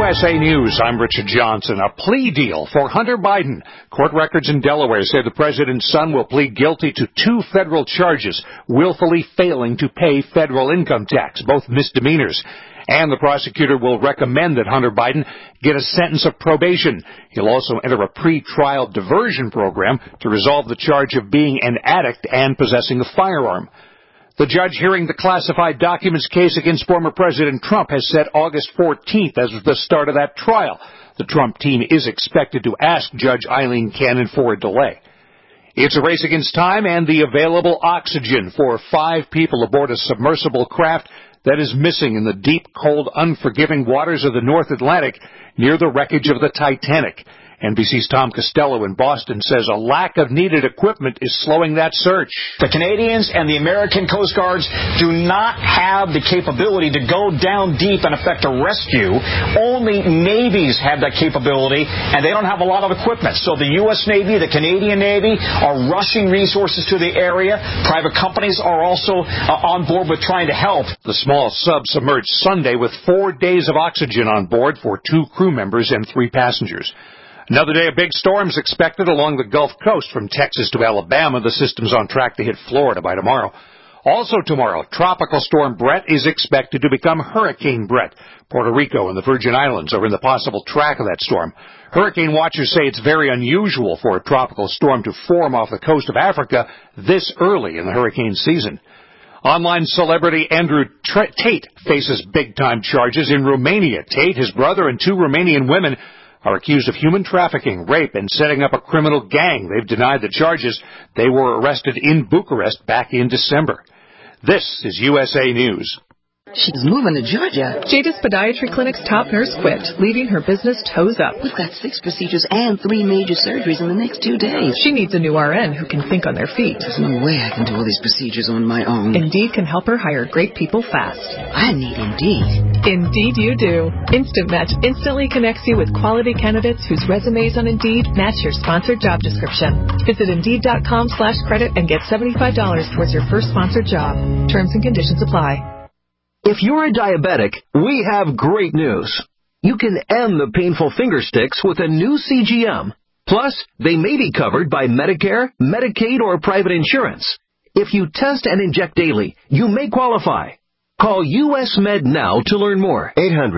USA News, I'm Richard Johnson. A plea deal for Hunter Biden. Court records in Delaware say the president's son will plead guilty to 2 federal charges, willfully failing to pay federal income tax, both misdemeanors. And the prosecutor will recommend that Hunter Biden get a sentence of probation. He'll also enter a pre-trial diversion program to resolve the charge of being an addict and possessing a firearm. The judge hearing the classified documents case against former President Trump has set August 14th as the start of that trial. The Trump team is expected to ask Judge Eileen Cannon for a delay. It's a race against time and the available oxygen for 5 people aboard a submersible craft that is missing in the deep, cold, unforgiving waters of the North Atlantic near the wreckage of the Titanic. NBC's Tom Costello in Boston says a lack of needed equipment is slowing that search. The Canadians and the American Coast Guards do not have the capability to go down deep and effect a rescue. Only navies have that capability, and they don't have a lot of equipment. So the U.S. Navy, the Canadian Navy are rushing resources to the area. Private companies are also on board with trying to help. The small sub submerged Sunday with 4 days of oxygen on board for 2 crew members and 3 passengers. Another day of big storms expected along the Gulf Coast from Texas to Alabama. The system's on track to hit Florida by tomorrow. Also tomorrow, Tropical Storm Brett is expected to become Hurricane Brett. Puerto Rico and the Virgin Islands are in the possible track of that storm. Hurricane watchers say it's very unusual for a tropical storm to form off the coast of Africa this early in the hurricane season. Online celebrity Andrew Tate faces big-time charges in Romania. Tate, his brother, and 2 Romanian women are accused of human trafficking, rape, and setting up a criminal gang. They've denied the charges. They were arrested in Bucharest back in December. This is USA News. She's moving to Georgia. Jada's Podiatry Clinic's top nurse quit, leaving her business toes up. We've got 6 procedures and 3 major surgeries in the next 2 days. She needs a new RN who can think on their feet. There's no way I can do all these procedures on my own. Indeed can help her hire great people fast. I need Indeed. Indeed you do. Instant Match instantly connects you with quality candidates whose resumes on Indeed match your sponsored job description. Visit Indeed.com/credit and get $75 towards your first sponsored job. Terms and conditions apply. If you're a diabetic, we have great news. You can end the painful finger sticks with a new CGM. Plus, they may be covered by Medicare, Medicaid, or private insurance. If you test and inject daily, you may qualify. Call US Med now to learn more.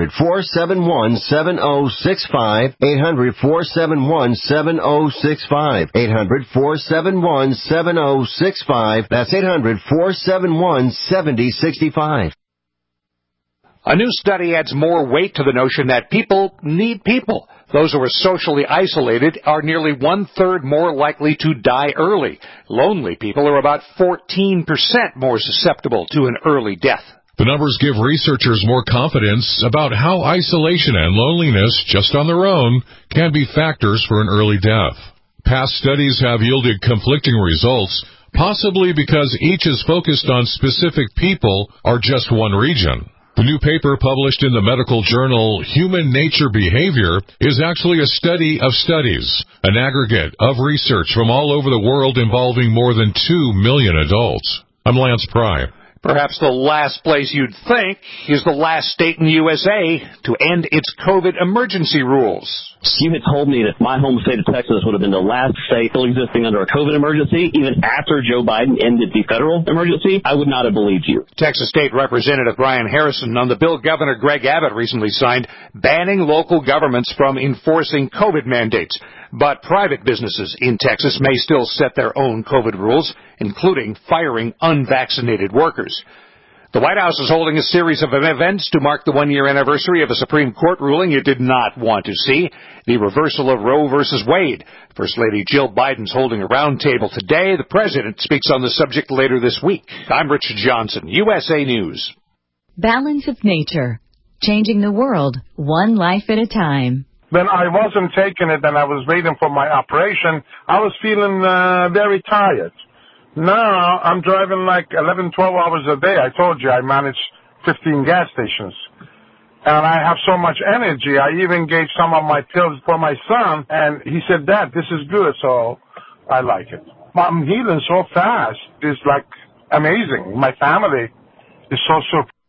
800-471-7065. 800-471-7065. 800-471-7065. That's 800-471-7065. A new study adds more weight to the notion that people need people. Those who are socially isolated are nearly 1/3 more likely to die early. Lonely people are about 14% more susceptible to an early death. The numbers give researchers more confidence about how isolation and loneliness, just on their own, can be factors for an early death. Past studies have yielded conflicting results, possibly because each is focused on specific people or just one region. The new paper published in the medical journal Human Nature Behavior is actually a study of studies, an aggregate of research from all over the world involving more than 2 million adults. I'm Lance Pry. Perhaps the last place you'd think is the last state in the USA to end its COVID emergency rules. You had told me that my home state of Texas would have been the last state still existing under a COVID emergency, even after Joe Biden ended the federal emergency. I would not have believed you. Texas State Representative Brian Harrison on the bill Governor Greg Abbott recently signed, banning local governments from enforcing COVID mandates. But private businesses in Texas may still set their own COVID rules, including firing unvaccinated workers. The White House is holding a series of events to mark the 1-year anniversary of a Supreme Court ruling it did not want to see, the reversal of Roe v. Wade. First Lady Jill Biden's holding a roundtable today. The president speaks on the subject later this week. I'm Richard Johnson, USA News. Balance of Nature, changing the world one life at a time. When I wasn't taking it and I was waiting for my operation, I was feeling very tired. Now I'm driving like 11, 12 hours a day. I told you I manage 15 gas stations. And I have so much energy. I even gave some of my pills for my son, and he said, Dad, this is good, so I like it. I'm healing so fast. It's like amazing. My family is so surprised.